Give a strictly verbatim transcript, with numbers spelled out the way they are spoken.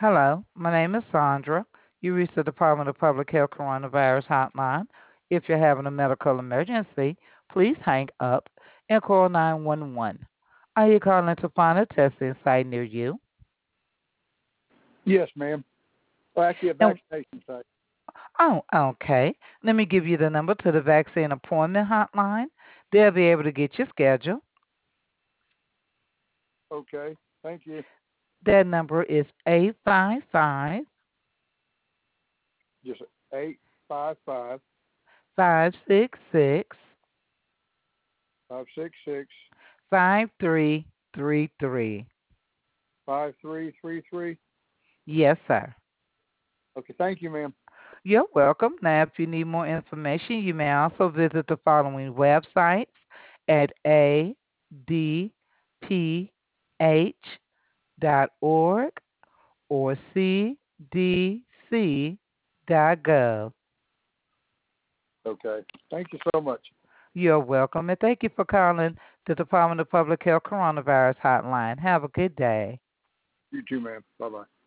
Hello, my name is Sandra. You reached the Department of Public Health Coronavirus Hotline. If you're having a medical emergency, please hang up and call nine one one. Are you calling to find a testing site near you? Yes, ma'am. Well, actually, a And vaccination site. oh, okay. Let me give you the number to the vaccine appointment hotline. They'll be able to get you scheduled. Okay. Thank you. That number is eight five five, Just eight five five five six six, five six six five three three three. five three three three. Yes, sir. Okay. Thank you, ma'am. You're welcome. Now, if you need more information, you may also visit the following websites at a d p h dot org or c d c dot gov. Okay. Thank you so much. You're welcome, and thank you for calling the Department of Public Health Coronavirus Hotline. Have a good day. You too, ma'am. Bye bye.